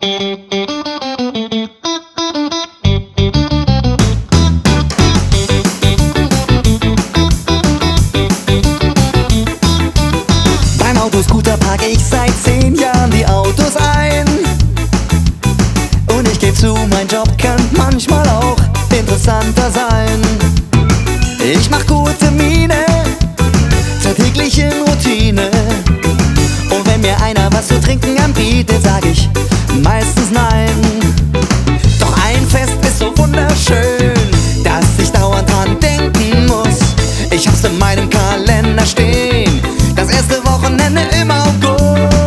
Beim Autoscooter parke ich seit 10 Jahren die Autos ein. Und ich geb zu, mein Job kann manchmal auch interessanter sein. Ich mach gute Miene zur täglichen Routine. Und wenn mir einer was zu trinken anbietet, sag ich meistens nein. Doch ein Fest ist so wunderschön, dass ich dauernd dran denken muss. Ich hab's in meinem Kalender stehen, das erste Wochenende im August.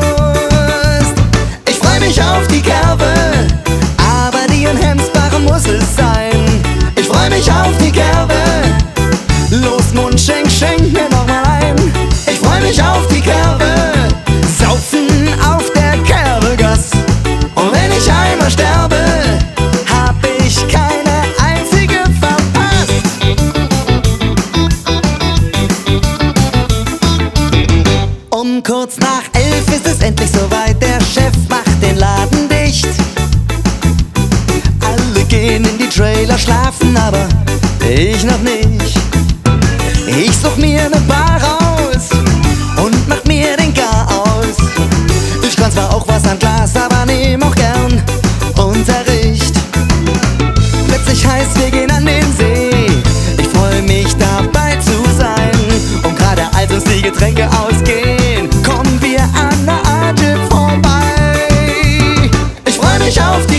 Ich freu mich auf die Kerbe, aber die in Hemsbach muss es sein. Ich freu mich auf die Kerbe, los Mund, schenk mir noch mal ein. Ich freu mich auf die Kerbe, saufen auf der Kerbegass. Und wenn ich einmal sterbe, hab ich keine einzige verpasst. Um kurz nach 11 ist es endlich soweit, der Chef macht den Laden dicht. Alle gehen in die Trailer schlafen, aber ich noch nicht. Ich such mir ne Bar raus und mach mir den Gar aus. Ich kann zwar auch was an Glas, aber nehm auch gern Unterricht. Plötzlich heißt, wir gehen an den See. Ich freu mich dabei zu sein. Und gerade als uns die Getränke ausgehen, kommen wir an der Arte vorbei. Ich freu mich auf die